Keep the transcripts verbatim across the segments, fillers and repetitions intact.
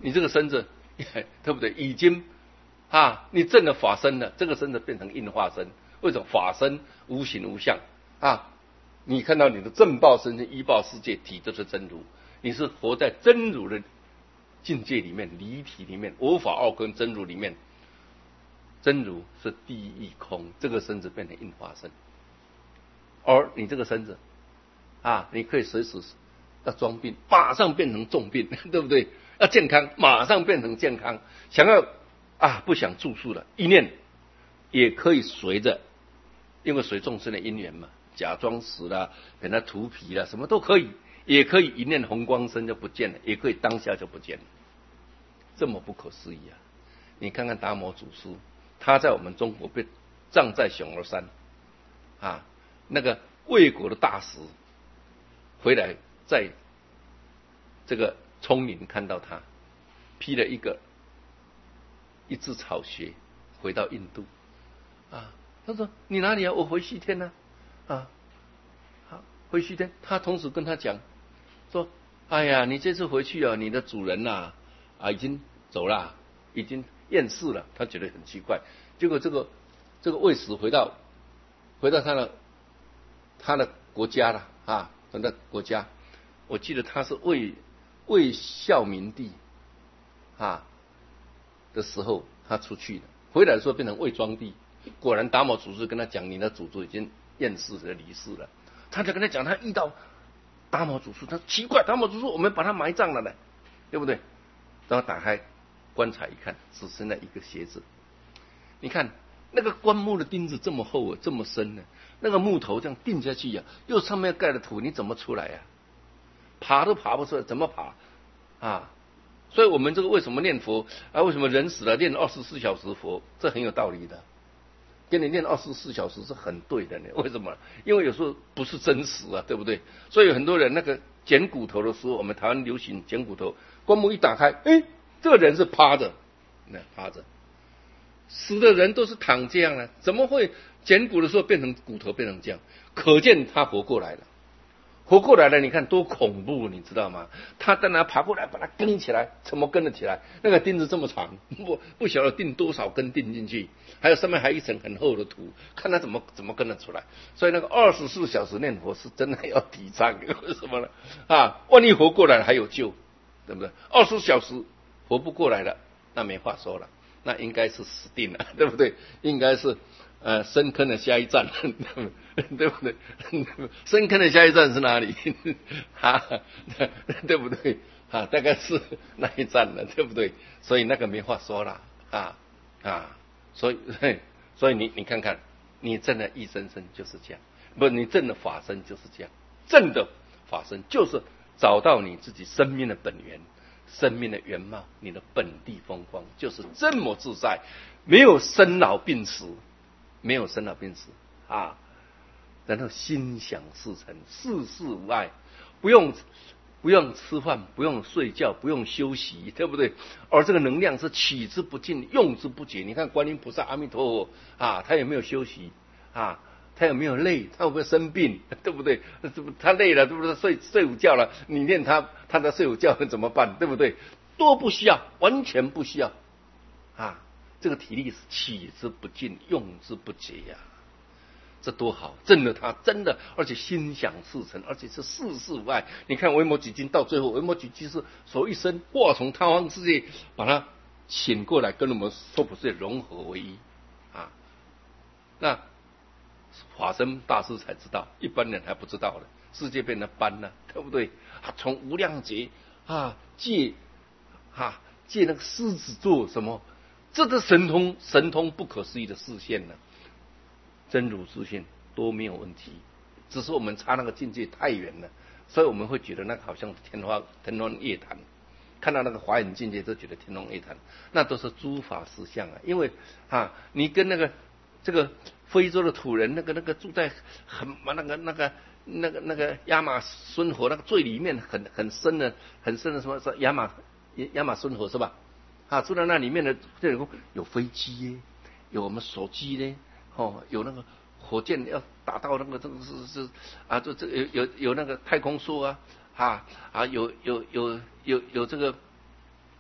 你这个身子，对不对？已经啊，你证了法身了，这个身子变成应化身。为什么？法身无形无相啊！你看到你的正报身跟依报世界体就是真如，你是活在真如的境界里面，离体里面，我法二空真如里面，真如是第一空，这个身子变成应化身，而你这个身子啊，你可以随时要装病，马上变成重病，对不对？要健康，马上变成健康。想要啊，不想住宿了，意念也可以随着，因为随众生的因缘嘛，假装死了，给他涂皮了，什么都可以，也可以一念红光身就不见了，也可以当下就不见了，这么不可思议啊！你看看达摩祖师，他在我们中国被葬在熊儿山啊，那个魏国的大使回来，在这个丛林看到他，披了一个一只草鞋，回到印度啊。他说：“你哪里啊？我回西天呢、啊。”啊，好，回西天。他同时跟他讲说：“哎呀，你这次回去啊，你的主人呐、啊，啊已经走了，已经厌世了。”他觉得很奇怪。结果这个这个卫使回到回到他的他的国家了啊，他的国家。我记得他是魏魏孝明帝啊的时候，他出去的，回来的时候变成魏庄帝。果然达摩祖师跟他讲，你的祖祖已经厌世了，离世了。他就跟他讲，他遇到达摩祖师，他说奇怪，达摩祖师我们把他埋葬了呢，对不对？然后打开棺材一看，只剩了一个鞋子。你看那个棺木的钉子这么厚啊，这么深呢，那个木头这样钉下去呀、啊，又上面盖了土，你怎么出来呀、啊？爬都爬不出来，怎么爬啊？所以我们这个为什么念佛啊？为什么人死了念二十四小时佛？这很有道理的。跟你念二十四小时是很对的呢。为什么？因为有时候不是真实啊，对不对？所以很多人那个捡骨头的时候，我们台湾流行捡骨头，棺木一打开，哎，这个人是趴着，那趴着，死的人都是躺这样呢，怎么会捡骨的时候变成骨头变成这样？可见他活过来了。活过来了，你看多恐怖，你知道吗？他当然爬过来，把它钉起来，怎么跟得起来？那个钉子这么长，不不晓得钉多少根钉进去，还有上面还一层很厚的土，看他怎么怎么跟得出来。所以那个二十四小时念佛是真的要提倡，为什么呢？啊，万一活过来了还有救，对不对？二十四小时活不过来了，那没话说了，那应该是死定了，对不对？应该是。呃，深坑的下一站，对不对？深坑的下一站是哪里？哈，对不对？啊，大概是那一站了，对不对？所以那个没话说了，啊啊，所以所以你你看看，你证的一生生就是这样，不，你证的法身就是这样，证的法身就是找到你自己生命的本源，生命的原貌，你的本地风光，就是这么自在，没有生老病死。没有生老病死啊，然后心想事成，事事无碍，不用不用吃饭，不用睡觉，不用休息，对不对？而这个能量是取之不尽，用之不竭。你看观音菩萨、阿弥陀佛啊，他有没有休息啊？他有没有累？他有没有生病？对不对？他累了，对不对？睡睡午觉了，你念他，他在睡午觉怎么办？对不对？都不需要，完全不需要啊。这个体力是取之不尽，用之不竭呀、啊，这多好！证了他真的，而且心想事成，而且是事事无碍。你看维摩诘经到最后，维摩诘经是手一伸，哇，从他方世界把他请过来，跟我们娑婆世界融合为一啊。那法身大师才知道，一般人还不知道的，世界变成般了，对不对？啊，从无量劫啊借啊借那个狮子座什么。这个神通神通不可思议的视线呢，真如之现都没有问题，只是我们差那个境界太远了，所以我们会觉得那个好像天花天方夜谭，看到那个华严境界就觉得天方夜谭，那都是诸法实相啊。因为啊，你跟那个这个非洲的土人，那个那个住在很那个那个那个那个亚马孙河那个最里面很很深的很深的什么亚马亚马孙河是吧？啊，住在那里面的这种有飞机耶，有我们手机呢，哦，有那个火箭要打到那个这个是是啊，这这有有有那个太空梭啊，啊啊有有有有有这个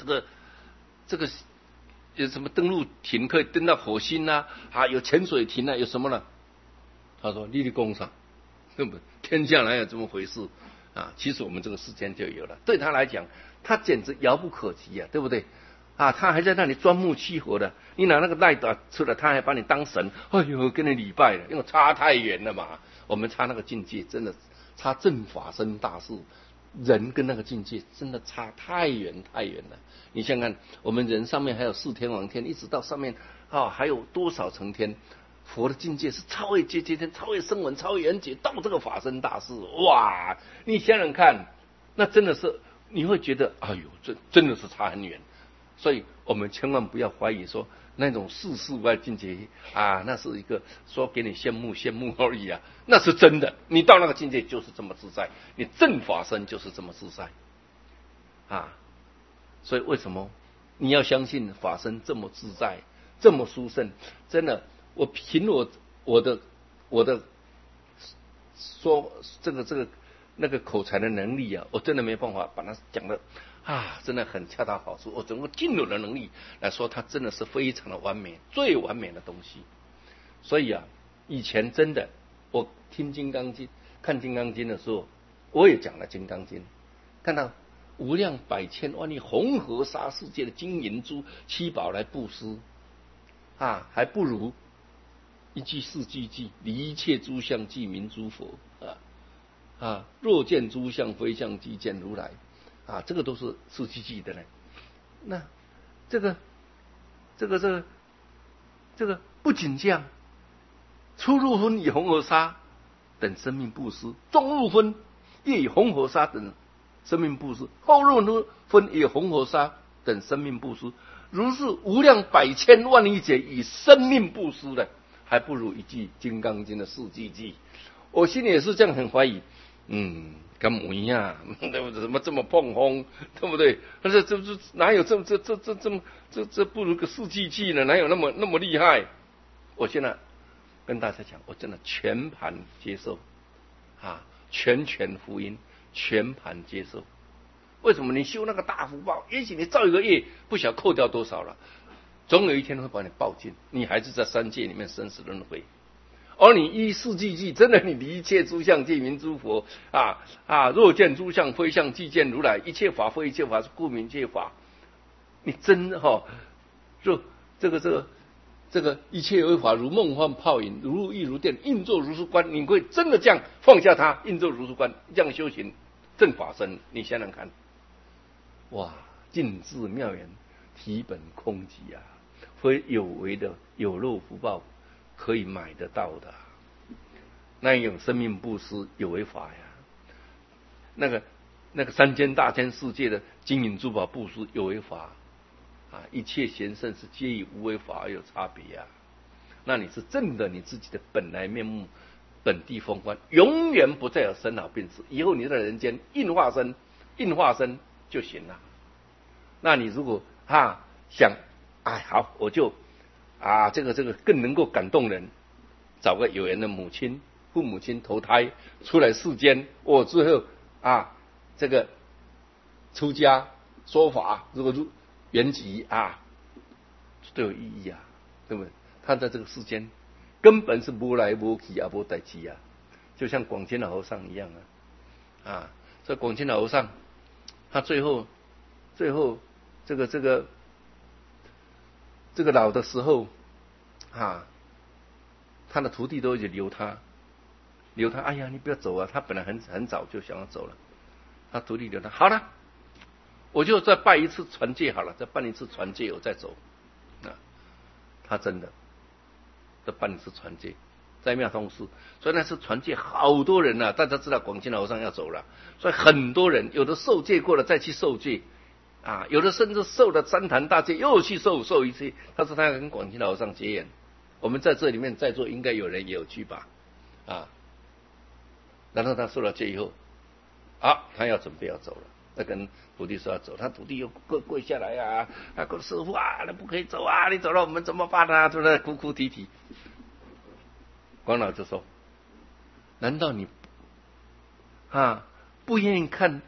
这个这个有什么登陆艇可以登到火星啊？啊，有潜水艇啊，有什么呢？他说：“你的工厂，根本天下哪有这么回事啊？其实我们这个时间就有了。对他来讲，他简直遥不可及啊，对不对？啊，他还在那里钻木取火的，你拿那个赖打出来，他还把你当神，哎呦，跟你礼拜了，因为差太远了嘛。我们差那个境界，真的差正法身大事，人跟那个境界真的差太远太远了。你想想看，我们人上面还有四天王天，一直到上面啊，还有多少层天？佛的境界是超越阶阶天，超越声闻，超越缘觉，到这个法身大事，哇！你想想看，那真的是你会觉得，哎呦，这真的是差很远。所以我们千万不要怀疑说那种世事外境界啊，那是一个说给你羡慕羡慕而已啊，那是真的。你到那个境界就是这么自在，你正法身就是这么自在啊。所以为什么你要相信法身这么自在，这么殊胜？真的，我凭我我的我的说这个这个那个口才的能力啊，我真的没办法把它讲的啊，真的很恰到好处。我整个尽我的能力来说，它真的是非常的完美，最完美的东西。所以啊，以前真的我听《金刚经》、看《金刚经》的时候，我也讲了《金刚经》，看到无量百千万亿恒河沙世界的金银珠七宝来布施啊，还不如一句四句句离一切诸相即名诸佛啊啊！若见诸相非相即见如来啊，这个都是四句句的呢。那这个这个这个这个不仅这样，初入分以恒河沙等生命布施，中入分亦以恒河沙等生命布施，后入分以恒河沙等生命布施，如是无量百千万亿劫以生命布施的，还不如一句《金刚经》的四句句。我心里也是这样很怀疑，嗯，干么呀？对不对？怎么这么碰轰？对不对？但是这这哪有这这这这这么这这不如个四句句呢？哪有那么那么厉害？我现在跟大家讲，我真的全盘接受啊，全权福音，全盘接受。为什么？你修那个大福报，也许你造一个业，不晓扣掉多少了，总有一天会把你报尽，你还是在三界里面生死轮回。而你依四句句，真的你离一切诸相即名诸佛啊啊！若见诸相非相即见如来，一切法非一切法，故名一切法。你真哈、哦，就这个这个这个一切为法，如梦幻泡影，如露亦如电，应作如是观。你会真的这样放下它，应作如是观，这样修行正法身，你想想看，哇，尽智妙言，体本空寂啊！非有为的有漏福报可以买得到的，那一种生命布施有为法呀，那个那个三千大千世界的金银珠宝布施有为法啊，一切贤圣是皆以无为法而有差别呀。那你是正的你自己的本来面目，本地风光，永远不再有生老病死。以后你在人间应化身，应化身就行了。那你如果啊想，哎好，我就。啊，这个这个更能够感动人，找个有缘的母亲、父母亲投胎出来世间，我之后啊，这个出家说法，如果入圆寂啊，都有意义啊，对不对？他在这个世间根本是无来无去啊，无代志啊，就像广钦老和尚一样啊，啊，这广钦老和尚，他最后最后这个这个。这个老的时候啊，他的徒弟都一直留他，留他。哎呀，你不要走啊！他本来很很早就想要走了，他徒弟留他。好了，我就再拜一次传戒好了，再办一次传戒，我再走。啊，他真的再办一次传戒，在妙通寺。所以那次传戒好多人啊，大家知道广钦老和尚要走了，所以很多人有的受戒过了再去受戒。啊，有的甚至受了三坛大戒，又去受受一次。他说他要跟广钦老和尚结缘，我们在这里面在座应该有人也有去吧？啊，然后他受了戒以后，啊，他要准备要走了，他跟徒弟说要走，他徒弟又跪跪下来啊，他说师父啊，你不可以走啊，你走了我们怎么办啊？就在哭哭啼啼。广老就说：难道你啊不愿意看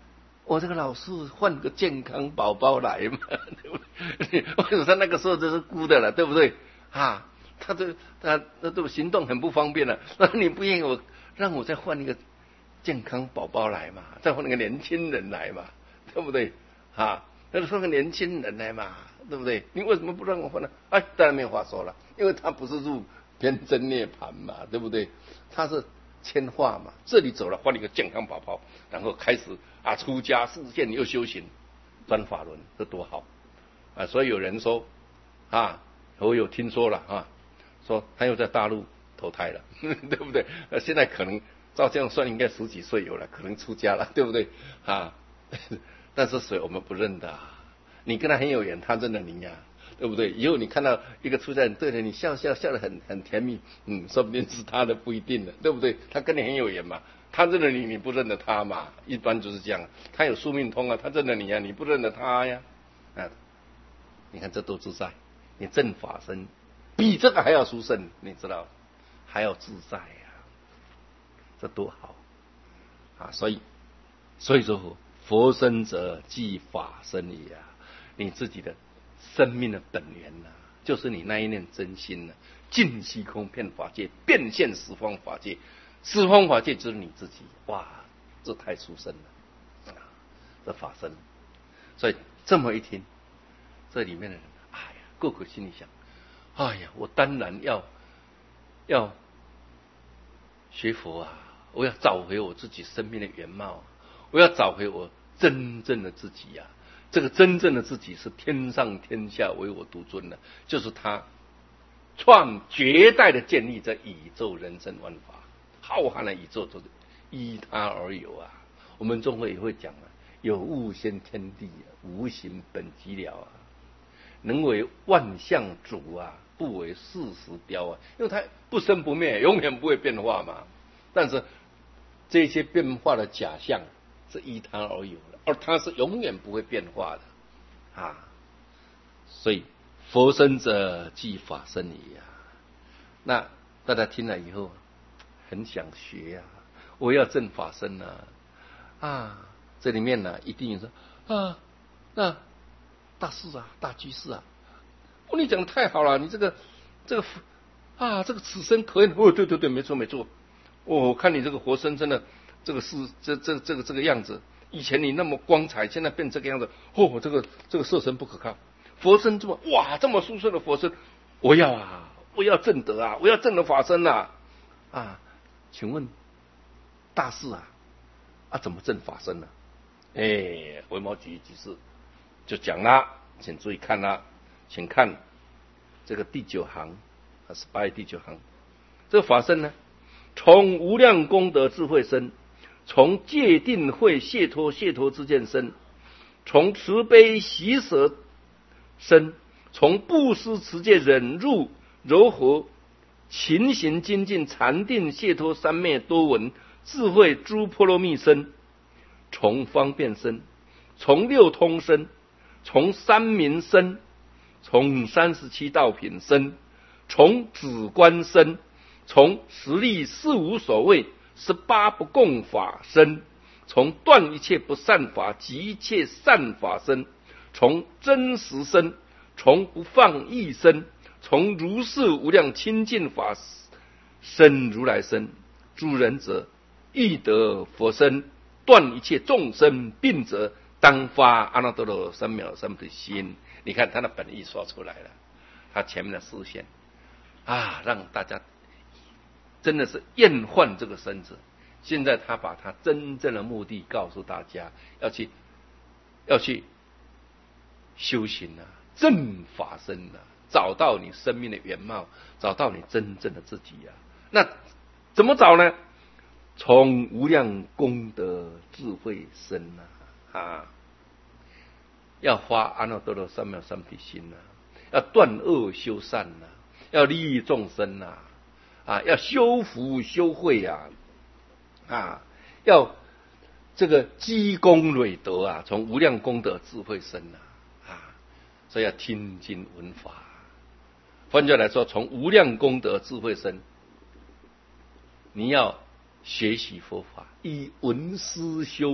我这个老师换个健康宝宝来嘛，对不对？为什么他那个时候就是孤的了，对不对？啊，他这他那都行动很不方便了，那你不愿意我让我再换一个健康宝宝来嘛，再换一个年轻人来嘛，对不对？啊，那换个年轻人来嘛，对不对？你为什么不让我换呢？哎，当然没有话说了，因为他不是入偏真涅盘嘛，对不对？他是迁化嘛，这里走了换一个健康宝宝，然后开始啊出家示现又修行，转法轮，这多好啊！所以有人说啊，我有听说了啊，说他又在大陆投胎了，对不对？呃，现在可能照这样算，应该十几岁有了，可能出家了，对不对啊？但是谁我们不认的、啊，你跟他很有缘，他认得你呀、啊。对不对？以后你看到一个出家人对着你笑笑笑得很很甜蜜，嗯，说不定是他的，不一定的，对不对？他跟你很有缘嘛，他认得你，你不认得他嘛，一般就是这样。他有宿命通啊，他认得你呀、啊，你不认得他呀，啊，你看这多自在，你正法身比这个还要殊胜，你知道，还要自在呀、啊，这多好啊！所以，所以说佛身者即法身也啊，你自己的生命的本源呐、啊，就是你那一念真心呐、啊，尽虚空遍法界，变现十方法界，十方法界就是你自己，哇，这太殊胜了，啊，这法身。所以这么一听，这里面的人，哎呀，个个心里想，哎呀，我当然要要学佛啊，我要找回我自己生命的原貌，我要找回我真正的自己呀、啊。这个真正的自己是天上天下唯我独尊的，就是他创绝代的建立这宇宙人生万法，浩瀚的宇宙都是依他而有啊。我们中国也会讲啊，有物先天地、啊，无形本寂寥啊。能为万象主啊，不为世时雕啊，因为它不生不灭，永远不会变化嘛。但是这些变化的假象是依他而有的，而它是永远不会变化的啊。所以佛身者即法身也啊。那大家听了以后很想学啊，我要证法身啊啊！这里面呢，一定有说啊，那大士啊，大居士啊，哦，你讲的太好了，你这个这个啊，这个此生可以哦，对对对，没错没错。哦，我看你这个活生生的这个是这这这个这个样子，以前你那么光彩，现在变这个样子，哦，这个这个色身不可靠。佛身这么哇，这么殊胜的佛身，我要啊，我要证得啊，我要证得法身啊啊！请问大士啊啊，怎么证法身呢、啊？哎，回毛举居士就讲了，请注意看啦，请看这个第九行啊，十八页第九行，这个法身呢，从无量功德智慧身，从戒定慧解脱解脱之见身，从慈悲喜舍身，从布施持戒忍辱柔和勤行精进禅定解脱三昧多闻智慧诸波罗蜜身，从方便身，从六通身，从三明身，从三十七道品身，从止观身，从十力四无所谓十八不共法身，从断一切不善法及一切善法身，从真实身，从不放逸身，从如是无量清净法身如来身，诸人者欲得佛身，断一切众生病者，当发阿耨多罗三藐三菩提心。你看他的本意说出来了，他前面的视线啊，让大家真的是厌患这个身子。现在他把他真正的目的告诉大家，要去要去修行啊，正法身啊，找到你生命的原貌，找到你真正的自己啊。那怎么找呢？从无量功德智慧身啊，啊，要发阿耨多罗三藐三菩提心啊，要断恶修善啊，要利益众生啊，啊，要修福修慧啊，啊，要这个积功累德啊，从无量功德智慧身啊，啊，所以要听经闻法。换句话来说，从无量功德智慧身，你要学习佛法，以闻思修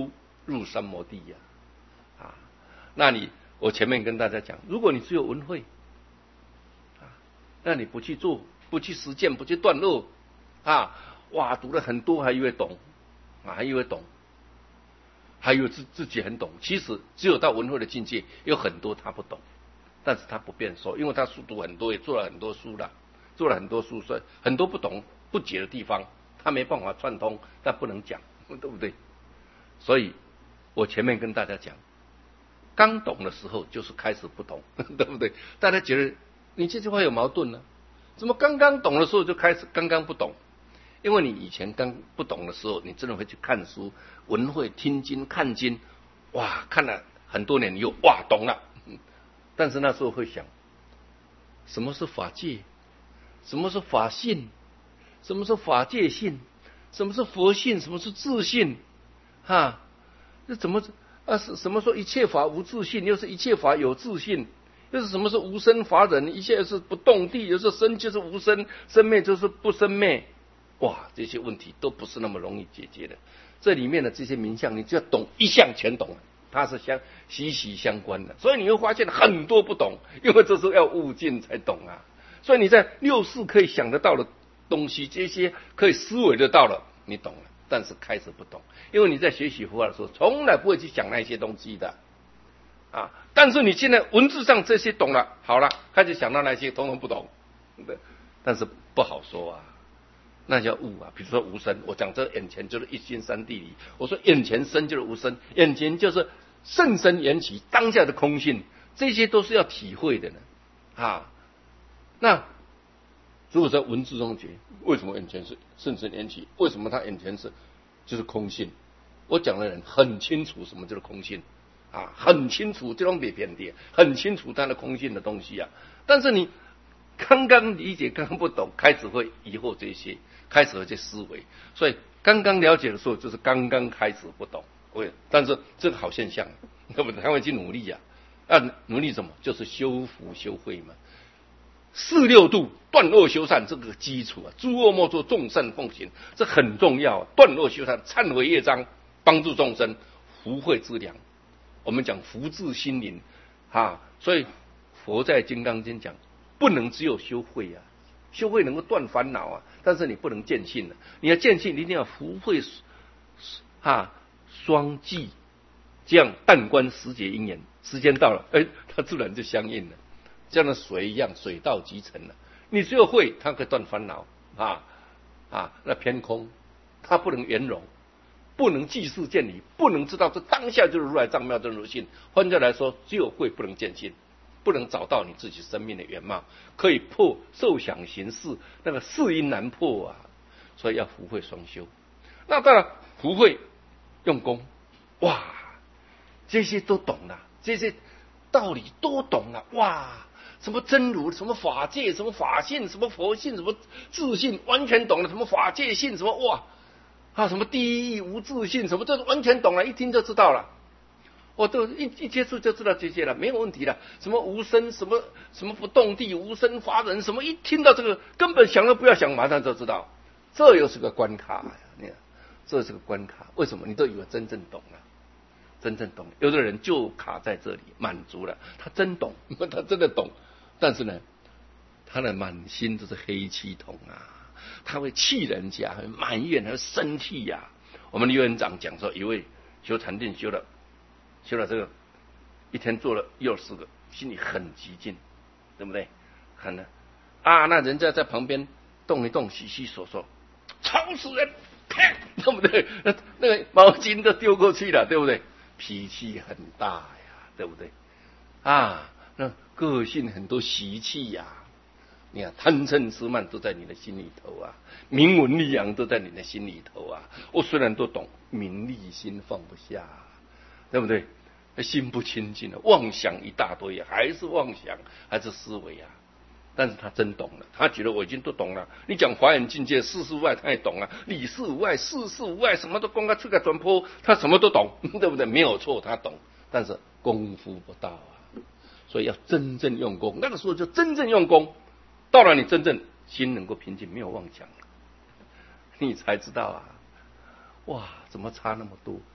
入三摩地呀、啊，啊，那你我前面跟大家讲，如果你只有闻慧，啊，那你不去做，不去实践，不去断恶，啊，哇，读了很多还以为懂，啊，还以为懂，还以为自自己很懂，其实只有到闻慧的境界，有很多他不懂，但是他不便说，因为他书读很多，也做了很多书了，做了很多书，所以很多不懂不解的地方，他没办法串通，但不能讲，对不对？所以我前面跟大家讲，刚懂的时候就是开始不懂，对不对？大家觉得你这句话有矛盾呢？怎么刚刚懂的时候就开始刚刚不懂？因为你以前刚不懂的时候，你真的会去看书、闻慧、听经、看经，哇，看了很多年，你又哇懂了。但是那时候会想，什么是法界？什么是法性？什么是法界性？什么是佛性？什么是自性？哈，这怎么啊？是什么说一切法无自性，又是一切法有自性？又是什么是无生法忍？一切是不动地，又是生就是无生，生灭就是不生灭。哇，这些问题都不是那么容易解决的。这里面的这些名相，你只要懂一项全懂了，它是相息息相关的。所以你会发现很多不懂，因为这是要悟尽才懂啊。所以你在六世可以想得到的东西，这些可以思维得到了，你懂了。但是开始不懂，因为你在学习佛法的时候，从来不会去想那些东西的啊。但是你现在文字上这些懂了，好了，开始想到那些，统统不懂，但是不好说啊。那叫悟啊，比如说无生，我讲这眼前就是一心三地理，我说眼前生就是无生，眼前就是甚深缘起当下的空性，这些都是要体会的呢啊。那如果在文字中觉，为什么眼前是甚深缘起？为什么他眼前是就是空性？我讲的人很清楚什么叫做空性啊，很清楚这种别偏的，很清楚它的空性的东西啊。但是你刚刚理解，刚刚不懂，开始会疑惑这些，开始会去思维。所以刚刚了解的时候，就是刚刚开始不懂。对，但是这个好现象，对不对？他会去努力呀、啊，啊，努力什么？就是修福修慧嘛。四六度断恶修善这个基础啊，诸恶莫作，众善奉行，这很重要、啊。断恶修善，忏悔业障，帮助众生，福慧之良。我们讲福至心灵啊，所以佛在《金刚经》讲。不能只有修慧啊，修慧能够断烦恼啊，但是你不能见性的、啊，你要见性，你一定要福慧啊双济，这样但观时节因缘，时间到了，哎，它自然就相应了，像那水一样，水到即成了。你只有慧，它可以断烦恼啊啊，那偏空，它不能圆融，不能济世见理，不能知道这当下就是如来藏妙真如性。换句来说，只有慧不能见性。不能找到你自己生命的原貌，可以破受想行识，那个世因难破啊，所以要福慧双修。那当然，福慧用功，哇，这些都懂了，这些道理都懂了，哇，什么真如，什么法界，什么法性，什么佛性，什么自性，完全懂了。什么法界性，什么哇啊，什么第一无自性，什么这完全懂了，一听就知道了。我都一一接触就知道这些了，没有问题了。什么无生，什么什么不动地，无生法忍，什么一听到这个，根本想都不要想，马上就知道。这又是个关卡呀！你看，这是个关卡。为什么？你都以为真正懂了，真正懂了。有的人就卡在这里，满足了，他真懂，他真的懂。但是呢，他的满心都是黑气筒啊，他会气人家，会埋怨，还会生气呀、啊。我们的院长讲说，一位修禅定修了。修了这个，一天做了又四个，心里很激进，对不对？看了啊，那人家在旁边动一动，洗洗手手，吵死人，啪，对不对？那那个毛巾都丢过去了，对不对？脾气很大呀，对不对？啊，那个性很多习气呀，你看贪嗔痴慢都在你的心里头啊，名闻利养都在你的心里头啊。我虽然都懂，名利心放不下。对不对？心不清净了，妄想一大堆，还是妄想，还是思维啊。但是他真懂了，他觉得我已经都懂了。你讲华严境界，世事无碍，他也懂了；理事无碍，事事无碍，什么都公开出个转坡，他什么都懂，对不对？没有错，他懂，但是功夫不到啊。所以要真正用功，那个时候就真正用功，到了你真正心能够平静，没有妄想，你才知道啊，哇，怎么差那么多？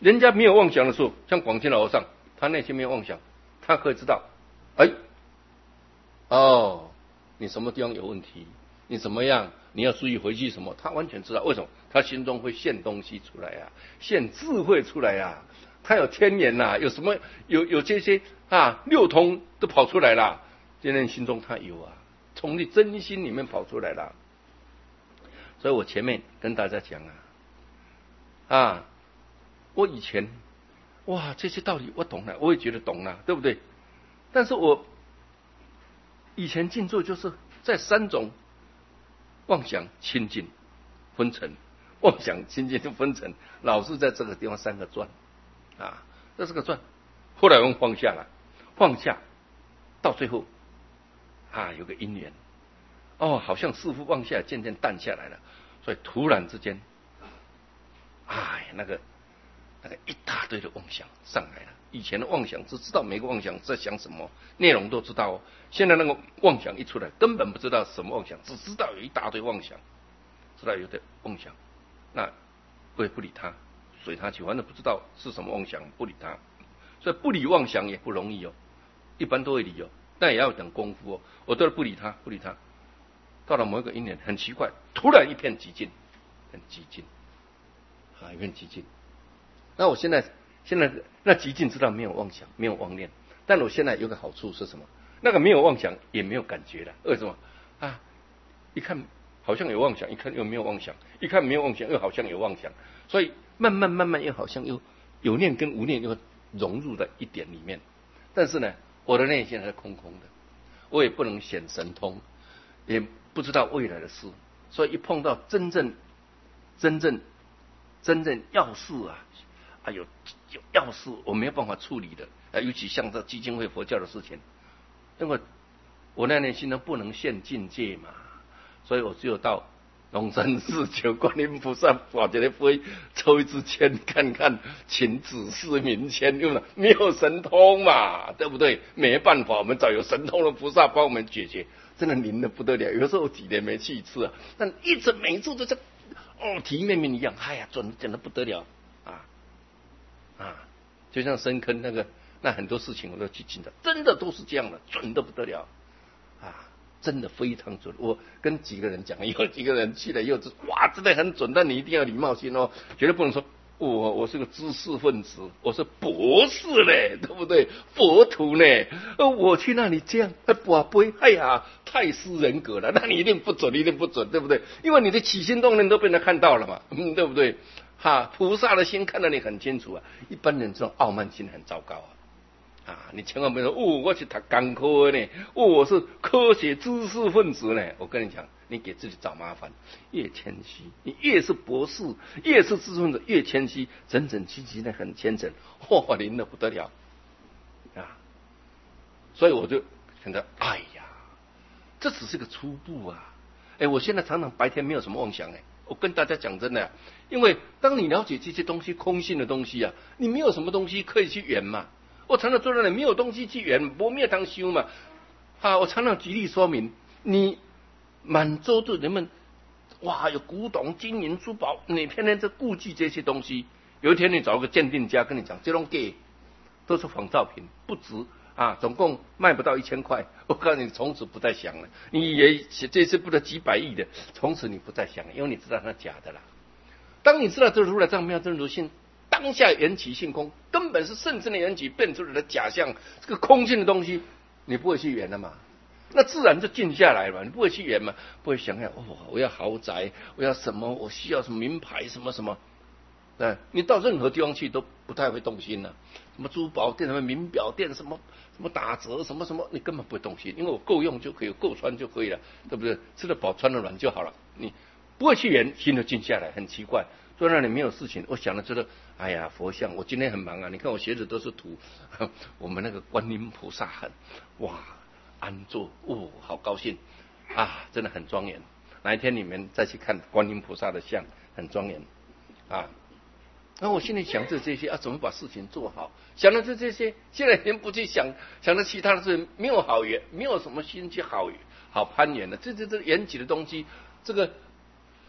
人家没有妄想的时候，像广清老和尚，他内心没有妄想，他可以知道，哎，哦，你什么地方有问题，你怎么样，你要注意回去什么，他完全知道。为什么？他心中会现东西出来啊，现智慧出来啊，他有天眼呐、啊，有什么有有这些啊，六通都跑出来了，今天心中他有啊，从你真心里面跑出来了。所以我前面跟大家讲啊，啊，我以前哇这些道理我懂了，我也觉得懂了，对不对？但是我以前静坐就是在三种妄想清净分层，妄想清净就分层，老是在这个地方三个转啊，这是个转。后来我们放下了，放下到最后啊有个因缘，哦，好像似乎放下渐渐淡下来了，所以突然之间，哎，那个那个一大堆的妄想上来了。以前的妄想只知道每个妄想在想什么，内容都知道哦。现在那个妄想一出来，根本不知道什么妄想，只知道有一大堆妄想，知道有的妄想，那我也不理他，随他去，反正不知道是什么妄想，不理他。所以不理妄想也不容易哦，一般都会理哦，但也要等功夫哦。我都不理他，不理他，到了某一个因缘，很奇怪，突然一片寂静，很寂静，啊，一片寂静。那我现在。现在那极尽知道没有妄想，没有妄念，但我现在有个好处是什么？那个没有妄想也没有感觉了。为什么啊？一看好像有妄想，一看又没有妄想，一看没有妄想又好像有妄想，所以慢慢慢慢又好像又有念跟无念又融入了一点里面。但是呢，我的内心还是空空的，我也不能显神通，也不知道未来的事，所以一碰到真正真正真正要事啊。啊，有有要事我没有办法处理的，啊，尤其像这基金会佛教的事情，因为我那内心呢不能现境界嘛，所以我只有到龙山寺求观音菩萨把这个杯抽一支签看看，请指示明签，因为没有神通嘛，对不对？没办法，我们找有神通的菩萨帮我们解决，真的灵的不得了。有时候几年没去一次啊，但一直每次都像哦体面面一样，哎呀，准准的不得了。啊，就像深坑那个，那很多事情我都去经的，真的都是这样的，准的不得了，啊，真的非常准。我跟几个人讲，有几个人去了以后，哇，真的很准，但你一定要礼貌心哦，绝对不能说我我是个知识分子，我是博士嘞，对不对？佛徒呢？呃，我去那里这样，哎，不不，哎呀，太失人格了，那你一定不准，一定不准，对不对？因为你的起心动念都被人看到了嘛，嗯，对不对？哈，菩萨的心看得你很清楚啊，一般人这种傲慢心很糟糕啊！啊，你千万不要说哦，我去读工科呢，哦，我是科学知识分子呢。我跟你讲，你给自己找麻烦，越谦虚，你越是博士，越是知识分子，越谦虚，整整齐齐的很虔诚，嚯，灵的不得了啊！所以我就觉得，哎呀，这只是个初步啊！哎，我现在常常白天没有什么妄想哎。我跟大家讲真的，因为当你了解这些东西空性的东西啊，你没有什么东西可以去圆嘛。我常常做到你没有东西去圆，不灭当修嘛。啊，我常常举例说明，你满洲的人们，哇，有古董、金银珠宝，你天天在顾忌这些东西。有一天你找个鉴定家跟你讲，这种给都是仿造品，不值。啊，总共卖不到一千块，我告诉你，从此不再想了。你也这次不得几百亿的，从此你不再想了，因为你知道它假的了。当你知道这如来藏妙真如性，当下缘起性空，根本是圣真的缘起变出来的假象，这个空性的东西，你不会去圆了嘛？那自然就静下来了嘛，你不会去圆嘛？不会想要哦，我要豪宅，我要什么，我需要什么名牌，什么什么。对，你到任何地方去都不太会动心了、啊，什么珠宝店、什么名表店、什么什么打折、什么什么，你根本不会动心，因为我够用就可以，够穿就可以了，对不对？吃得饱、穿得暖就好了，你不会去圆，心就静下来。很奇怪，坐在那里没有事情，我想了觉得，哎呀，佛像，我今天很忙啊，你看我鞋子都是土，我们那个观音菩萨很哇安坐，哦，好高兴啊，真的很庄严。哪一天你们再去看观音菩萨的像，很庄严啊。那我心里想着这些啊，怎么把事情做好？想着这这些，现在人不去想，想着其他的事，没有好缘，没有什么心去好好攀缘的。这这这缘起的东西，这个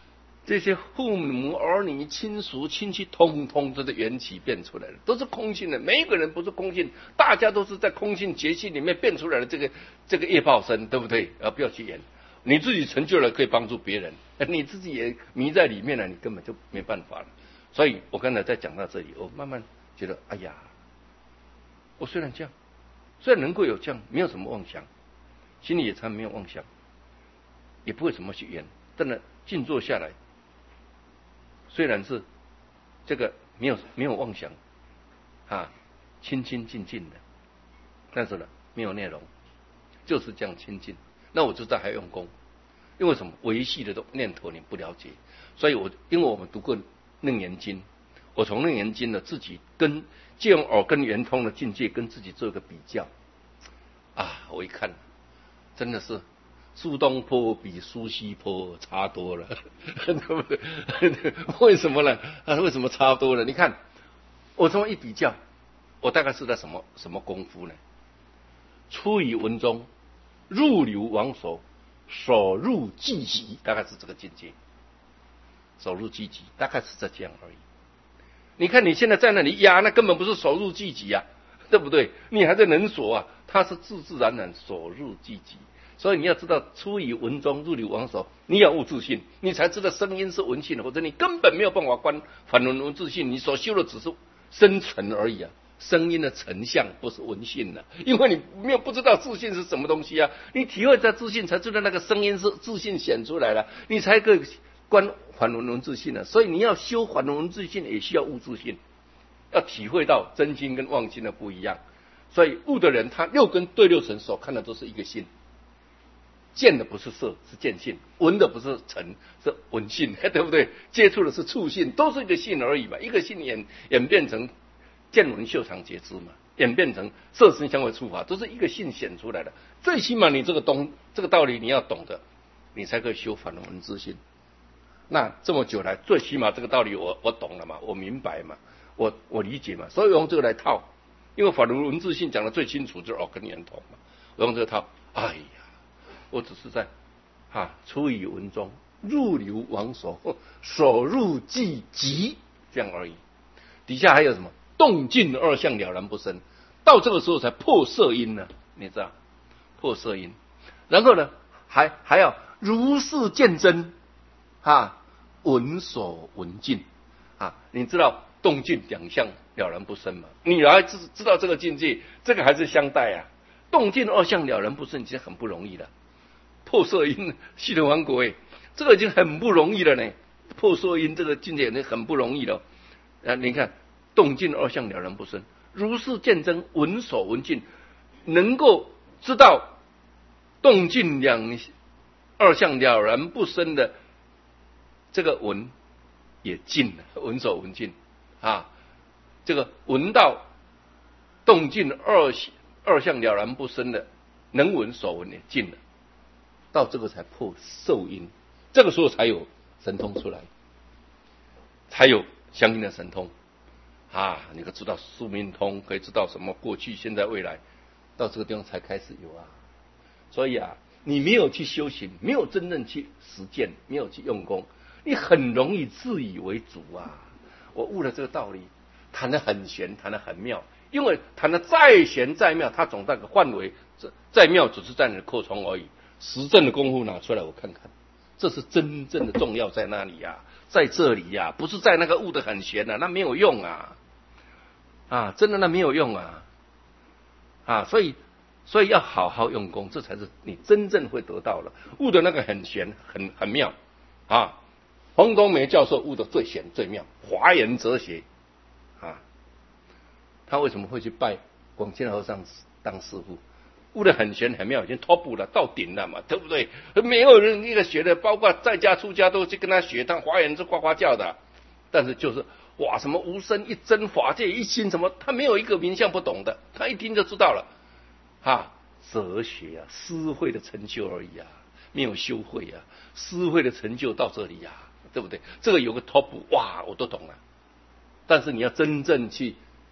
这些父母、儿女、亲属、亲戚，通通都是缘起变出来的，都是空性的。每一个人不是空性，大家都是在空性觉性里面变出来的这个这个业报身，对不对？啊，不要去演，你自己成就了可以帮助别人，你自己也迷在里面了，你根本就没办法了。所以我刚才在讲到这里，我慢慢觉得，哎呀，我虽然这样，虽然能够有这样，没有什么妄想，心里也常没有妄想，也不会怎么去演，真的静坐下来。虽然是这个没有没有妄想啊，清清静静的，但是呢没有内容，就是这样清静。那我就知道还要用功，因为什么？维系的念头你不了解，所以我因为我们读过《楞严经》，我从《楞严经》呢自己跟借用耳根圆通的境界跟自己做一个比较啊，我一看真的是。苏东坡比苏西坡差多了，对不对？为什么呢？啊，为什么差多了？你看，我这么一比较，我大概是在什么什么功夫呢？出于文中，入流往手，手入寂寂，大概是这个境界。手入寂寂，大概是在这样而已。你看你现在在那里压，那根本不是手入寂寂啊，对不对？你还在能所啊，它是自自然然手入寂寂。所以你要知道，出于文中，入流往手，你要悟自性，你才知道声音是文性的，或者你根本没有办法观反闻文自性，你所修的只是声尘而已啊，声音的成像不是文性的，因为你没有不知道自性是什么东西啊，你体会在自性，才知道那个声音是自性显出来了，你才可以观反闻文自性的。所以你要修反闻文自性，也需要悟自性，要体会到真心跟妄心的不一样。所以悟的人，他六根对六尘所看的都是一个心。见的不是色，是见性；闻的不是尘，是闻性，对不对？接触的是触性，都是一个性而已嘛。一个性演演变成见闻嗅尝觉知嘛，演变成色声香味触法，都是一个性显出来的。最起码你这个东这个道理你要懂得，你才可以修反闻自性。那这么久来，最起码这个道理我我懂了嘛，我明白嘛，我我理解嘛，所以我用这个来套，因为反闻自性讲的最清楚就是耳根圆通嘛，我用这个套，哎呀。我只是在啊，出于文中，入流往手，手入寂寂，这样而已。底下还有什么？动静二相了然不生，到这个时候才破色音呢，你知道？破色音，然后呢，还还要如是见真，啊，闻所闻尽，啊，你知道动静两相了然不生嘛？你来知知道这个境界，这个还是相待啊。动静二相了然不生，其实很不容易的。破色音，系统王国哎，这个已经很不容易了呢。破色音这个境界已经很不容易了。啊，你看动静二相了然不生，如是见真，闻所闻尽，能够知道动静两二相了然不生的这个闻也尽了，闻所闻尽啊，这个闻到动静二二相了然不生的能闻所闻也尽了。到这个才破受因，这个时候才有神通出来，才有相应的神通啊！你可知道宿命通，可以知道什么过去、现在、未来，到这个地方才开始有啊。所以啊，你没有去修行，没有真正去实践，没有去用功，你很容易自以为主啊。我悟了这个道理，谈得很玄，谈得很妙，因为谈得再玄再妙，它总在个范围，再妙只是在你的扩充而已。实证的功夫拿出来我看看，这是真正的重要在那里呀、啊，在这里呀、啊，不是在那个悟得很玄啊，那没有用啊，啊，真的那没有用啊，啊，所以所以要好好用功，这才是你真正会得到的。悟的那个很玄，很很妙啊。黄宗梅教授悟的最玄最妙，华严哲学啊，他为什么会去拜广钦和尚当师父？悟得很玄很妙，已经 top 了，到顶了嘛，对不对？没有人一个学的，包括在家出家都去跟他学，但华严是呱呱叫的。但是就是哇，什么无生一真法界一心什么，他没有一个名相不懂的，他一听就知道了。啊，哲学啊，思慧的成就而已啊，没有修慧啊，思慧的成就到这里啊，对不对？这个有个 top， 哇，我都懂了。但是你要真正去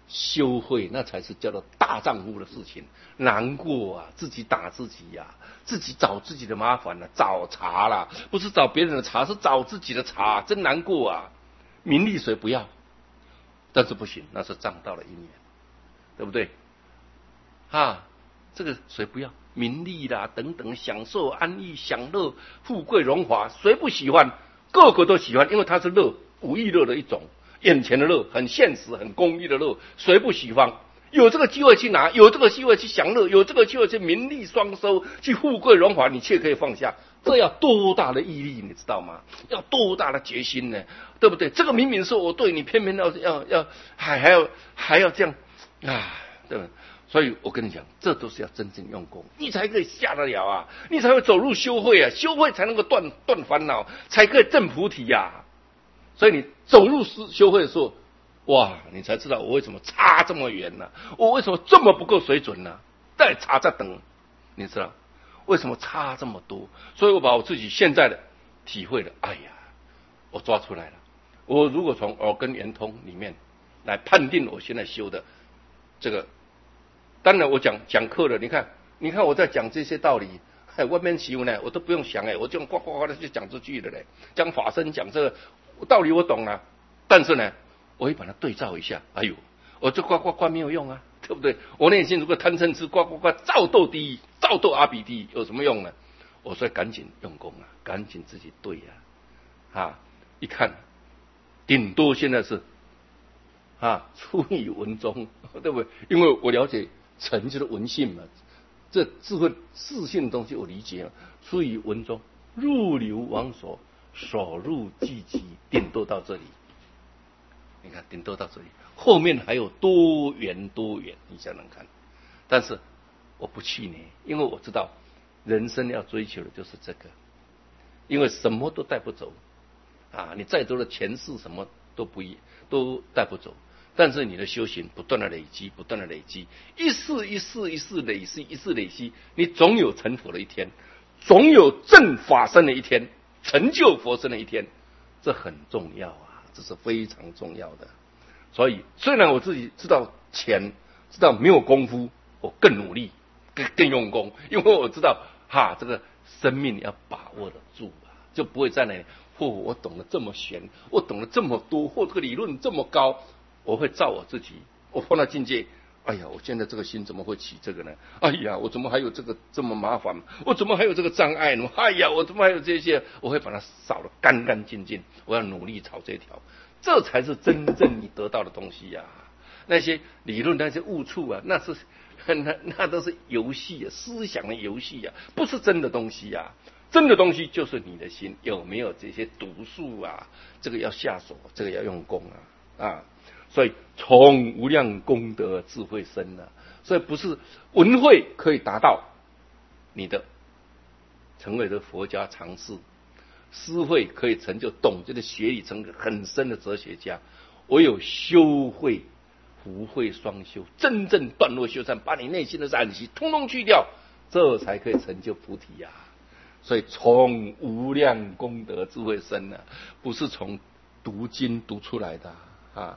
修慧那才是叫做大丈夫的事情。难过啊，自己打自己呀、啊，自己找自己的麻烦了、啊，找茬啦，不是找别人的茬，是找自己的茬，真难过啊！名利谁不要？但是不行，那是障道的因缘，对不对？啊，这个谁不要？名利啦，等等，享受、安逸、享乐、富贵、荣华，谁不喜欢？个个都喜欢，因为它是乐，五欲乐的一种，眼前的乐，很现实、很功利的乐，谁不喜欢？有这个机会去拿，有这个机会去享乐，有这个机会去名利双收，去富贵荣华，你却可以放下，这要多大的毅力，你知道吗？要多大的决心呢？对不对？这个明明是我对你，偏偏要要要还还要还要这样啊，对不对？所以我跟你讲，这都是要真正用功，你才可以下得了啊，你才会走入修慧啊，修慧才能够断断烦恼，才可以证菩提呀、啊。所以你走入修慧的时候，哇，你才知道我为什么差这么远呢、啊？我为什么这么不够水准呢、啊？再差再等，你知道为什么差这么多？所以我把我自己现在的体会了，哎呀，我抓出来了。我如果从耳根圆通里面来判定我现在修的这个。当然，我讲讲课了，你看，你看我在讲这些道理，哎，外面修呢，我都不用想哎，我就呱呱呱的就讲这句了嘞。讲法身，讲这个道理我懂了，但是呢，我会把它对照一下，哎呦，我这呱呱呱没有用啊，对不对？我内心如果贪嗔痴呱呱呱造斗第一，造斗阿比第一，有什么用呢？我说赶紧用功啊，赶紧自己对呀、啊，啊，一看，顶多现在是啊，出于文中，对不对？因为我了解。诚就是文性嘛，这智慧自性的东西我理解了。出于文中，入流往所，所入寂寂，顶多到这里。你看，顶多到这里，后面还有多远多远，你想想看。但是我不气馁，因为我知道人生要追求的就是这个，因为什么都带不走啊，你再多的前世什么都不一都带不走。但是你的修行不断的累积，不断的累积，一世一世一世累积，一世累积，你总有成佛的一天，总有正法身的一天，成就佛身的一天，这很重要啊，这是非常重要的。所以虽然我自己知道钱，知道没有功夫，我更努力，更更用功，因为我知道哈，这个生命要把握得住啊，就不会在那里，或、哦、我懂得这么玄，我懂得这么多，或这个理论这么高。我会照我自己，我碰到境界，哎呀，我现在这个心怎么会起这个呢？哎呀，我怎么还有这个这么麻烦？我怎么还有这个障碍呢？哎呀，我怎么还有这些？我会把它扫得干干净净。我要努力朝这条，这才是真正你得到的东西呀、啊。那些理论、那些误触啊，那是那那都是游戏啊，思想的游戏啊，不是真的东西呀、啊。真的东西就是你的心有没有这些毒素啊？这个要下手，这个要用功啊啊！所以从无量功德智慧生啊，所以不是文慧可以达到你的成为的佛家常识，思慧可以成就懂这个学理，成个很深的哲学家。唯有修慧、福慧双修，真正断落修善，把你内心的染习通通去掉，这才可以成就菩提呀、啊。所以从无量功德智慧生啊，不是从读经读出来的啊。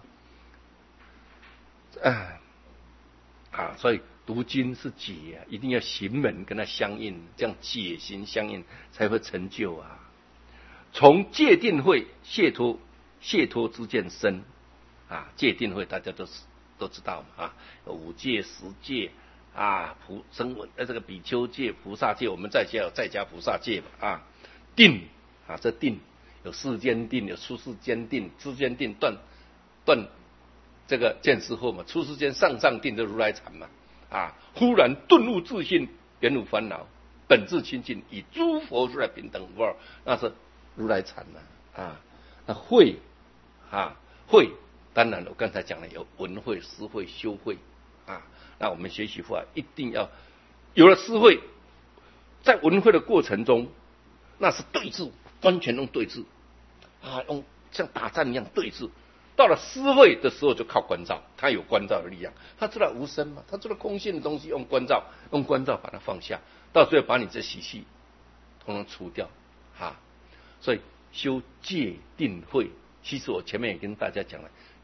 啊啊，所以读经是解啊，一定要行门跟它相应，这样解行相应才会成就啊。从戒定慧解脱解脱之见生啊，戒定慧大家都都知道嘛啊，五戒十戒啊，菩声闻呃这个比丘戒、菩萨戒，我们在家有在家菩萨戒嘛啊，定啊这定有世间定，有出世间定，知间定断断。这个见思惑嘛，出世间上上定的如来禅嘛，啊，忽然顿悟自性，圆无烦恼，本自清净，以诸佛如来平等无二，那是如来禅嘛，啊，那慧啊慧，当然我刚才讲了有文慧、思慧、修慧啊，那我们学习佛法一定要有了思慧，在文慧的过程中，那是对峙，完全用对峙啊，用像打仗一样对峙。到了思慧的时候，就靠关照，他有关照的力量，他知道无声嘛，他知道空性的东西，用关照，用关照把它放下，到最后把你这习气统统除掉啊！所以修戒定慧，其实我前面也跟大家讲了，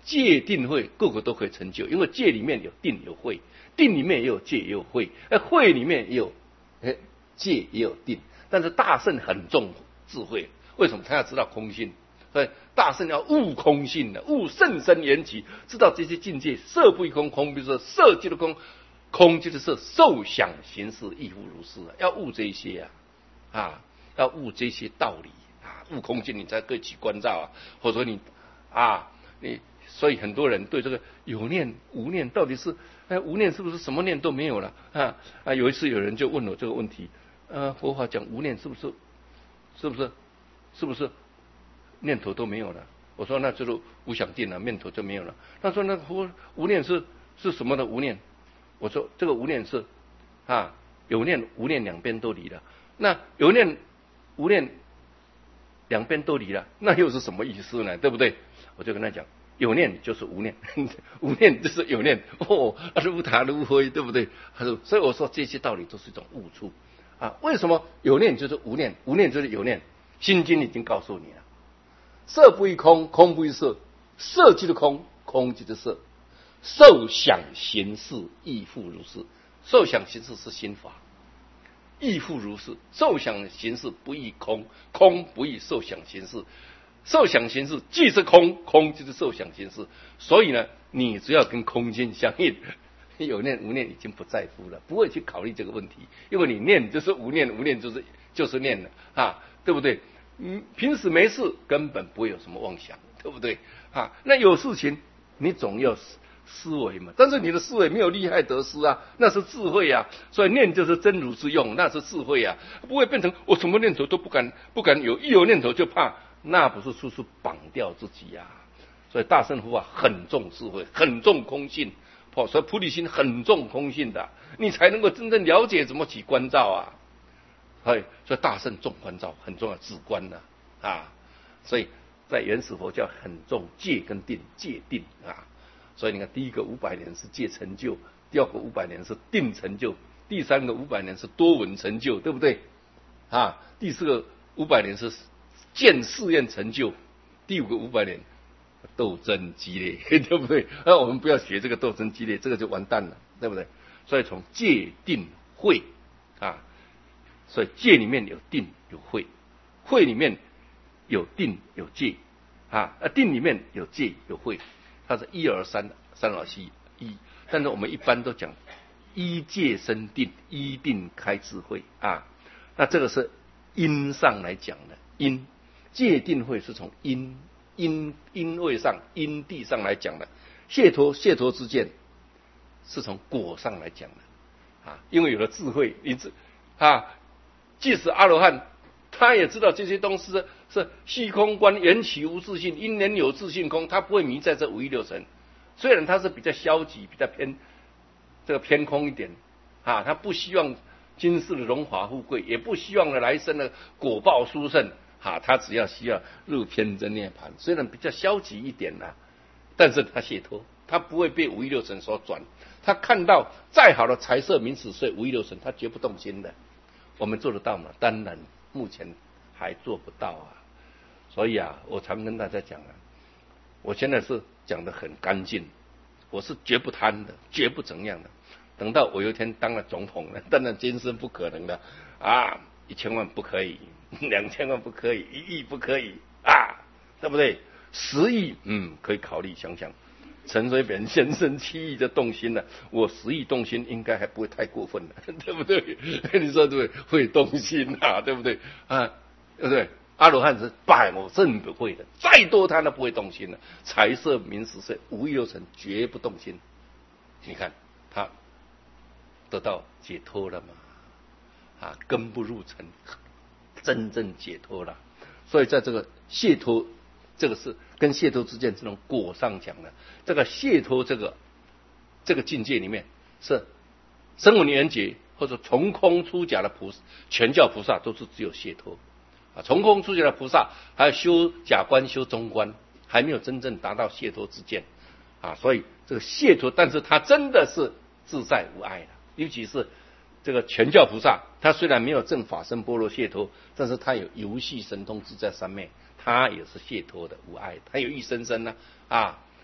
戒定慧个个都可以成就，因为戒里面有定有慧，定里面也有戒也有慧，哎，慧里面也有哎戒也有定。但是大圣很重智慧，为什么？他要知道空性，所以大圣要悟空性的，悟甚深缘起，知道这些境界，色不异空，空不异色，色即是空，空即是色，受想行识亦复如是，要悟这些啊，啊，要悟这些道理啊，悟空性你才可以起观照啊，或者说你啊，你所以很多人对这个有念无念到底是，哎，无念是不是什么念都没有了啊？啊，有一次有人就问我这个问题。呃，佛法讲无念是不是？是不是？是不是念头都没有了？我说那就是无想定了，念头就没有了。他说那无无念是是什么的无念？我说这个无念是啊，有念无念两边都离了。那有念无念两边都离了，那又是什么意思呢？对不对？我就跟他讲，有念就是无念，无念就是有念。哦，如塔如灰，对不对？他说，所以我说这些道理都是一种悟处。啊，为什么有念就是无念，无念就是有念？心经已经告诉你了，色不异空，空不异色，色即是空，空即是色，受想行识亦复如是。受想行识是心法，亦复如是。受想行识不异空，空不异受想行识，受想行识即是空，空即是受想行识。所以呢，你只要跟空间相应。有念无念已经不在乎了，不会去考虑这个问题，因为你念就是无念，无念就是就是念了啊，对不对？嗯，平时没事根本不会有什么妄想，对不对啊？那有事情你总要思维嘛，但是你的思维没有利害得失啊，那是智慧啊。所以念就是真如之用，那是智慧啊，不会变成我什么念头都不敢不敢有，一有念头就怕，那不是处处绑掉自己啊。所以大乘佛法很重智慧，很重空性。哦，所以菩提心很重空性的，你才能够真正了解怎么起观照啊。所以，所以大乘重观照很重要，止观的 啊, 啊。所以在原始佛教很重戒跟定，戒定啊。所以你看，第一个五百年是戒成就，第二个五百年是定成就，第三个五百年是多闻成就，对不对？啊，第四个五百年是见试验成就，第五个五百年。斗争激烈，对不对？那我们不要学这个斗争激烈，这个就完蛋了，对不对？所以从戒定慧啊，所以戒里面有定有慧，慧里面有定有戒啊，定里面有戒有慧，它是一而三，三而细一。但是我们一般都讲依戒生定，依定开智慧啊。那这个是因上来讲的，因戒定慧是从因。因因位上因地上来讲的，解脱解脱之见是从果上来讲的啊，因为有了智慧，你知啊，即使阿罗汉，他也知道这些东西是是虚空观缘起无自性，因缘有自性空，他不会迷在这五欲六尘。虽然他是比较消极，比较偏这个偏空一点啊，他不希望今世的荣华富贵，也不希望来生的果报殊胜。啊，他只要需要入偏真涅盘，虽然比较消极一点啦、啊，但是他解脱，他不会被五欲六尘所转。他看到再好的财色名食睡五欲六尘，他绝不动心的。我们做得到吗？当然，目前还做不到啊。所以啊，我常跟大家讲啊，我现在是讲得很干净，我是绝不贪的，绝不怎样的。等到我有一天当了总统了，当然今生不可能的啊，一千万不可以。两千万不可以，一亿不可以啊，对不对？十亿，嗯，可以考虑想想。陈水扁先生七亿就动心了，我十亿动心应该还不会太过分了，对不对？你说对不对？会动心啊，对不对？啊，对不对？阿罗汉是百我真不会的，再多他都不会动心了。财色名食睡五欲六尘绝不动心。你看他得到解脱了嘛？啊，根不入尘。真正解脱了，所以在这个解脱，这个是跟解脱之间这种果上讲的。这个解脱这个这个境界里面，是声闻缘觉或者从空出假的菩萨，全教菩萨都是只有解脱啊。从空出假的菩萨还有修假观、修中观，还没有真正达到解脱之见啊。所以这个解脱，但是他真的是自在无碍的，尤其是。这个全教菩萨，他虽然没有证法身般若解脱，但是他有游戏神通自在三昧，他也是解脱的无碍，他有一生生呢 啊, 啊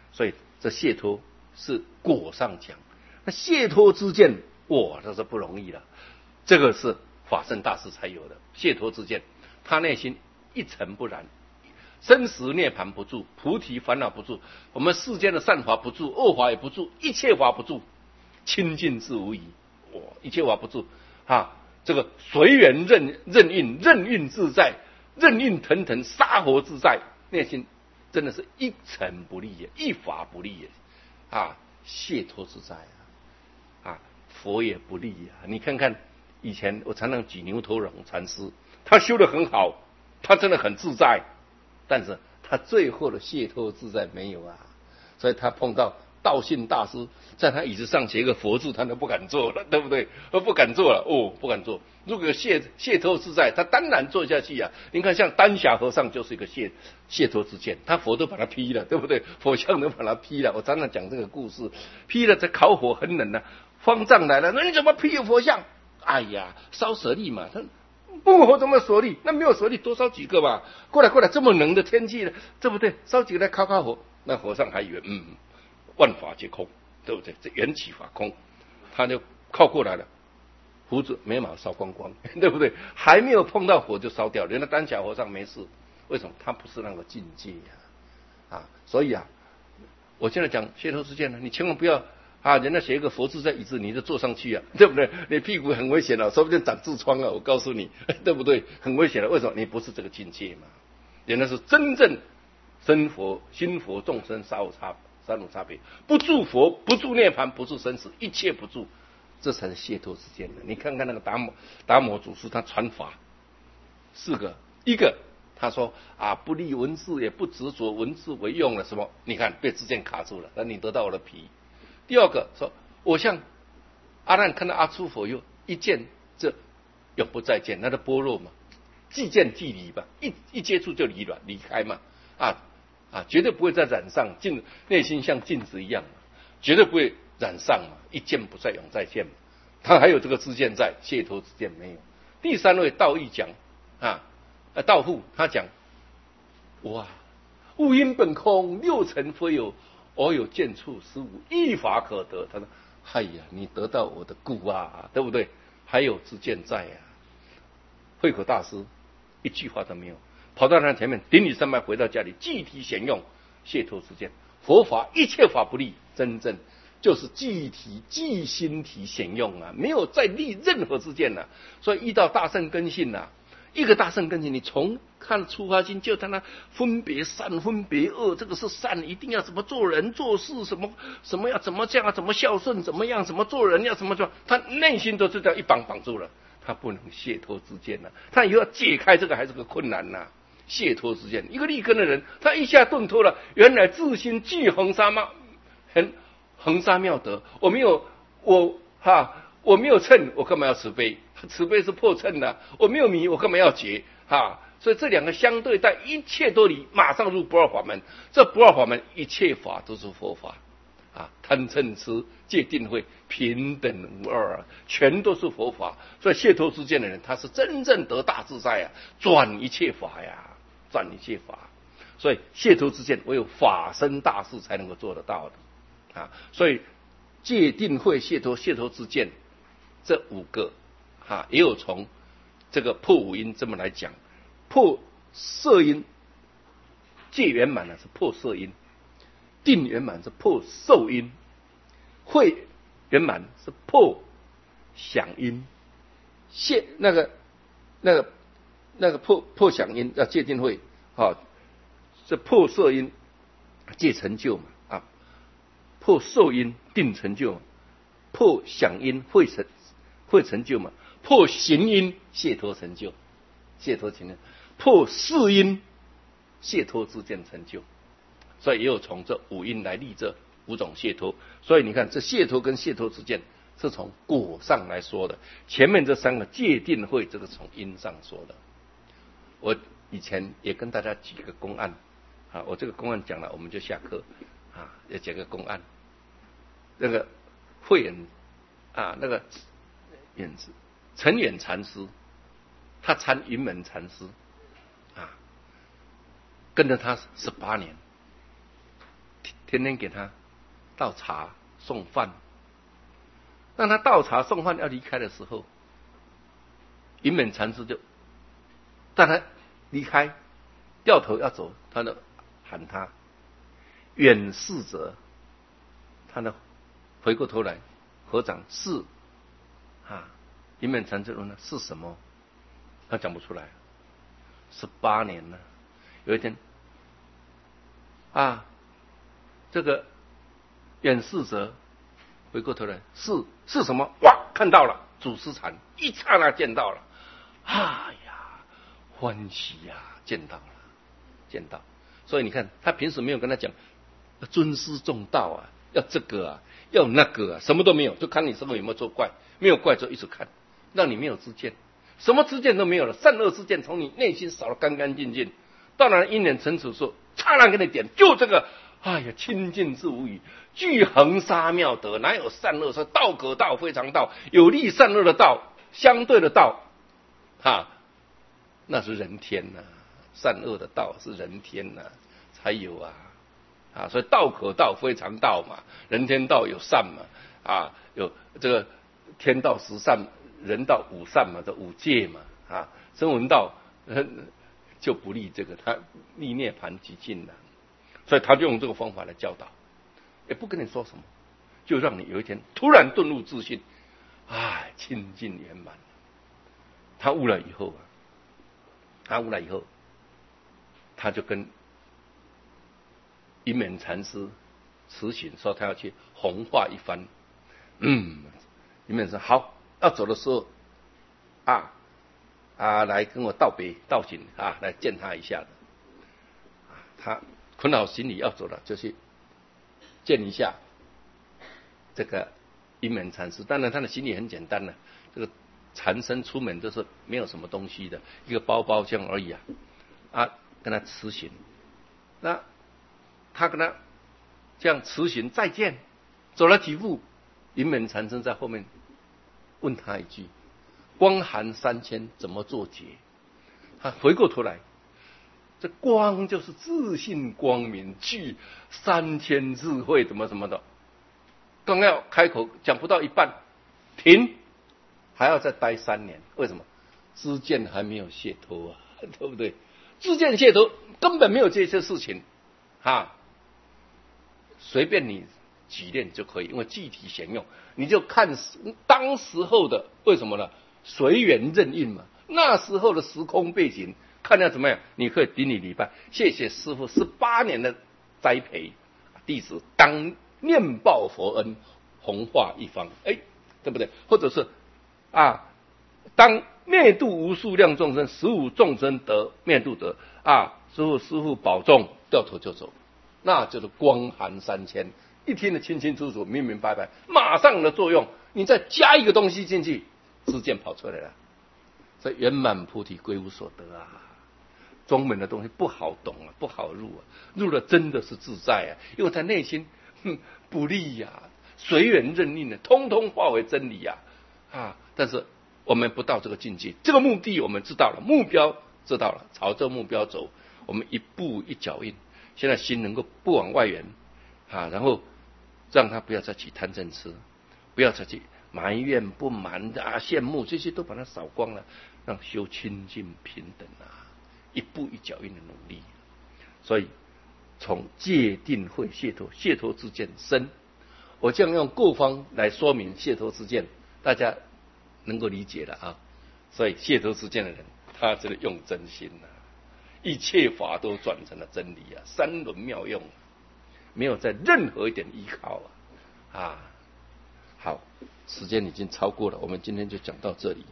所以这解脱是果上讲，那解脱之见，哇，这是不容易了。这个是法身大师才有的解脱之见，他内心一尘不染，生死涅槃不住，菩提烦恼不住，我们世间的善法不住，恶法也不住，一切法不住，清净自无疑。哇，一切法不住啊，这个随缘任任运，任运自在，任运腾腾，杀活自在，内心真的是一尘不立也，一法不立也啊，解脱自在啊，啊，佛也不立啊。你看看以前我常常举牛头荣禅师，他修得很好，他真的很自在，但是他最后的解脱自在没有啊，所以他碰到道信大师，在他椅子上写一个佛字，他都不敢做了，对不对？都不敢做了，哦，不敢做。如果解解脱自在，他当然做下去啊。你看，像丹霞和尚就是一个解解脱之见，他佛都把他劈了，对不对？佛像都把他劈了。我常常讲这个故事，劈了这烤火很冷啊，方丈来了，那你怎么劈有佛像？哎呀，烧舍利嘛，他木火怎么舍利？那没有舍利，多烧几个吧。过来过来，这么冷的天气了，对不对？烧几个来烤烤火，那和尚还以为嗯。万法皆空，对不对？这缘起法空，他就靠过来了，胡子眉毛烧光光，对不对？还没有碰到火就烧掉了。人家丹霞和尚没事，为什么？他不是那个境界呀、啊，啊，所以啊，我现在讲解脱之见呢，你千万不要啊，人家写一个佛字在椅子，你就坐上去啊，对不对？你屁股很危险了、啊，说不定长痔疮啊，我告诉你，对不对？很危险的，为什么？你不是这个境界嘛？人家是真正真佛、心佛、众生三无差。三种差别，不住佛，不住涅槃，不住生死，一切不住，这才是解脱之见的。你看看那个达摩达摩祖师，他传法四个，一个他说啊，不立文字，也不执着文字为用了，什么？你看被之见卡住了，那你得到我的皮。第二个说，我像阿难看到阿出佛又一见，这永不再见，那的般若嘛，即见即离吧，一一接触就离了，离开嘛，啊。啊，绝对不会再染上，镜内心像镜子一样，绝对不会染上嘛，一见不再永再见嘛。他还有这个知见在，解脱之见没有。第三位道义讲啊，道父他讲，哇，物因本空，六尘非有，我有见处，实无一法可得。他说，哎呀，你得到我的故啊，对不对？还有知见在啊。慧可大师一句话都没有。跑到他前面顶礼三拜，回到家里具体显用解脱之见。佛法一切法不立，真正就是具体即心体显用啊，没有再立任何之见了、啊。所以遇到大圣根性啊，一个大圣根性，你从看出发心就在那分别善分别恶，这个是善，一定要怎么做人做事，什么什么要怎么这样，怎么孝顺，怎么样，怎么做人要怎么做，他内心都是这样一绑绑住了，他不能解脱之见了、啊。他以后要解开这个还是个困难呐、啊。解脱之见，一个立根的人，他一下顿脱了，原来自心具恒沙妙，很恒沙妙德。我没有我哈，我没有称，我干嘛要慈悲？慈悲是破称的、啊。我没有迷，我干嘛要觉？哈，所以这两个相对，但一切都离，马上入不二法门。这不二法门，一切法都是佛法啊，贪嗔痴戒定慧平等无二啊，全都是佛法。所以解脱之见的人，他是真正得大自在啊，转一切法呀。转一切法，所以解脱之见唯有法身大士才能够做得到的啊！所以戒定慧解脱解脱之见这五个啊，也有从这个破五阴这么来讲，破色阴，戒圆满呢是破色阴，定圆满是破受阴，慧圆满是破想阴，解那个那个。那个破破想因要戒定慧，啊，这破色因戒成就嘛，啊，破受因定成就嘛，破想因会成会成就嘛，破行因解脱成就，解脱成就，破事因解脱之见成就，所以也有从这五因来立这五种解脱。所以你看，这解脱跟解脱之见是从果上来说的，前面这三个戒定慧，这个从因上说的。我以前也跟大家举个公案啊，我这个公案讲了，我们就下课啊，也讲个公案。那个慧远啊，那个远陈远禅师，他参云门禅师啊，跟着他十八年， 天天给他倒茶送饭。让他倒茶送饭要离开的时候，云门禅师就带他离开，掉头要走，他就喊他远视者，他呢回过头来，合掌是啊，云门禅师问他是什么，他讲不出来。十八年了，有一天啊，这个远视者回过头来，是是什么？哇，看到了祖师禅，一刹那见到了，啊呀，欢喜呀，见到了，见到。所以你看，他平时没有跟他讲尊师重道啊，要这个啊，要那个啊，什么都没有，就看你生活有没有做怪，没有怪就一直看，让你没有知见，什么知见都没有了，善恶知见从你内心扫得干干净净。当然因缘成熟说，刹那给你点，就这个。哎呀，清净自无语，具恒沙妙德，哪有善恶？说道可道，非常道，有利善恶的道，相对的道，哈，那是人天呐、啊，善恶的道是人天呐、啊，才有啊，啊，所以道可道，非常道嘛，人天道有善嘛，啊，有这个天道十善，人道五善嘛，这五戒嘛，啊，声闻道、呃、就不立这个，他立涅盘极尽了。所以他就用这个方法来教导，也不跟你说什么，就让你有一天突然顿悟自信，哎，清净圆满。他悟了以后啊，他悟了以后，他就跟云门禅师辞行，说他要去弘化一番。嗯，云门说好，要走的时候啊啊，来跟我道别道行啊，来见他一下的。他捆好行李要走了，就去见一下这个云门禅师。当然他的行李很简单了，这个禅僧出门都是没有什么东西的，一个包包这样而已啊。啊，跟他辞行，那他跟他这样辞行再见，走了几步，云门禅师在后面问他一句：光寒三千怎么做结？他回过头来。这光就是自信光明，具三千智慧，怎么怎么的，刚要开口讲不到一半，停，还要再待三年。为什么？知见还没有解脱啊，对不对？知见解脱根本没有这些事情，哈，随便你举例就可以，因为具体显用，你就看当时候的，为什么呢？随缘任运嘛，那时候的时空背景。看要怎么样，你可以顶礼礼拜，谢谢师父十八年的栽培，弟子当念报佛恩，弘化一方，哎，对不对？或者是啊，当灭度无数量众生，十五众生得灭度得啊，师父师父保重，掉头就走，那就是光寒三千，一听得清清楚楚、明明白白，马上的作用，你再加一个东西进去，知见跑出来了，所以圆满菩提归无所得啊。中门的东西不好懂啊，不好入啊，入了真的是自在啊，因为他内心哼不利呀、啊，随缘任运的，通通化为真理呀、啊，啊！但是我们不到这个境界，这个目的我们知道了，目标知道了，朝这个目标走，我们一步一脚印。现在心能够不往外缘啊，然后让他不要再起贪嗔痴，不要再去埋怨不满啊、羡慕，这些都把它扫光了，让修清净平等啊。一步一脚印的努力，所以从戒定慧解脱，解脱之见深。我这样用各方来说明解脱之见，大家能够理解了啊。所以解脱之见的人，他真的用真心啊，一切法都转成了真理啊，三轮妙用，没有在任何一点依靠啊啊。好，时间已经超过了，我们今天就讲到这里。